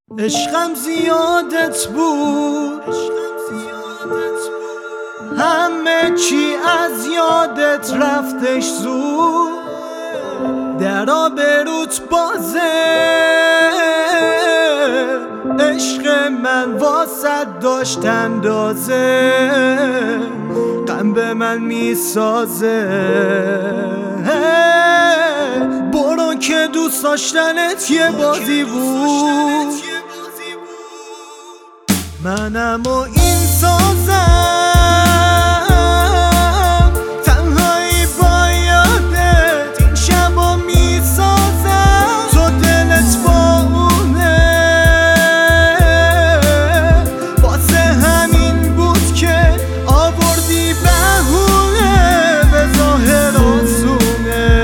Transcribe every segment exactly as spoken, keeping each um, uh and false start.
عشقم زیادت بود، همه چی از یادت رفتش زود. درا بروت بازه، عشق من واسد داشت اندازه، غم به من میسازه. برو که دوست داشتنت یه بازی بود، منم و این سازم، تنهایی با یادت این شبا میسازم. تو دلت با اونه، واسه همین بود که آوردی بهونه، به ظاهر آسونه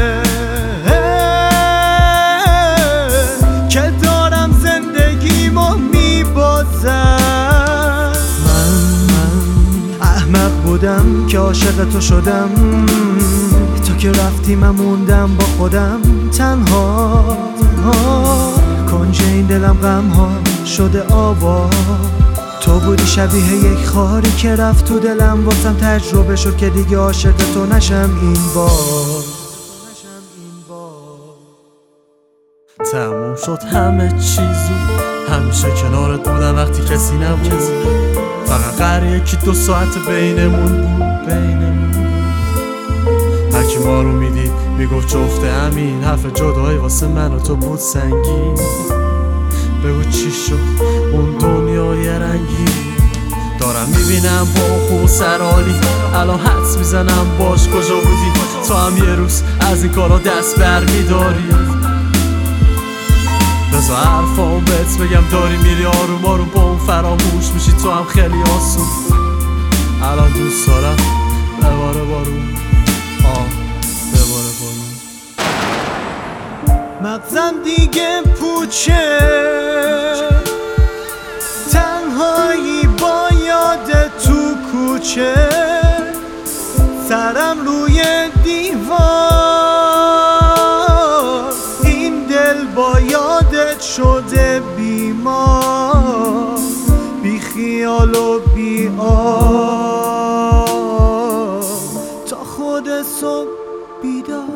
که دارم زندگیمو میبازم. بودم که عاشق تو شدم، تو که رفتی من موندم با خودم تنها. کنج این دلم غم ها شده آوا، تو بودی شبیه یک خاری که رفت تو دلم، واسم تجربه شد که دیگه عاشق تو نشم این بار. تموم شد همه چیزو، همیشه کنارت بودم وقتی کسی نبود، فقط قراره یکی دو ساعت بینمون بود بینمون بود. هرکی ما رو میدید میگفت جفته همین، حرف جدایی واسه من و تو بود سنگین. بگو چی شد اون دنیای رنگی، دارم میبینم با اون خوب سرالی، الان حدس میزنم باش کجا بودی. تو هم یه روز از این کارا دست بر میداری، بذار حرفامو بهت بگم، داری میری آروم آروم با اون فراموش میشی تو هم خیلی آسون. الان دوست دارم بباره بارون، آه بباره بارون. مغزم دیگه پوچه، تنهایی با یادت تو کوچه، سرم روی دیوار، این دل با یادت شده بیمار، بی خیال و بی آب، تا خود صبح بیدار.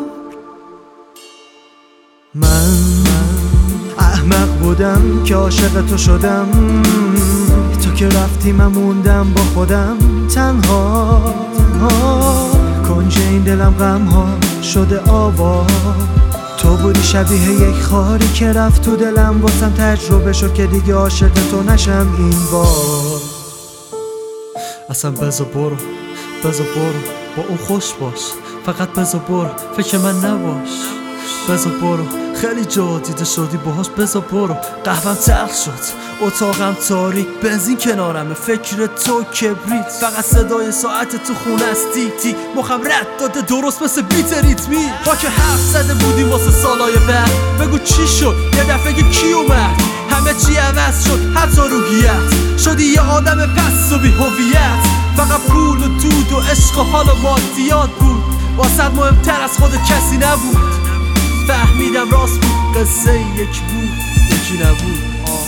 من احمق بودم که عاشق تو شدم، تو که رفتی من موندم با خودم تنها. کنج این دلم غم ها شده آوا، تو بودی شبیه یک خاری که رفت تو دلم، واسم تجربه شد که دیگه عاشق تو نشم این بار. اصلا بذار برو بذار برو با اون خوش باش، فقط بذار برو فکر من نباش. بذار برو خیلی جا دیده شدی باهاش، بذار برو قهوم تلخ شد اتاقم تاریک، بنزین کنارمه فکر تو کبریت، فقط صدای ساعت تو خونه است تیک تیک، مخم رد داده درست مثل بیت ریتمی. با که حرف زده بودیم واسه سالای بعد، بگو چی شد یه دفعه کی اومد، همه چی عوض شد حتی روحیت، شدی یه آدم پس و بی هویت، فقط پول و دود و عشق و حال و مادیات بود، واسه مهمتر از خود کسی نبود. فهمیدم راست بود قصه یک بود یکی نبود. آه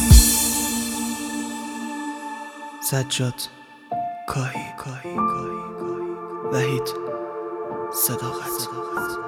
سجاد کاهی کاهی کاهی وحید صداقت.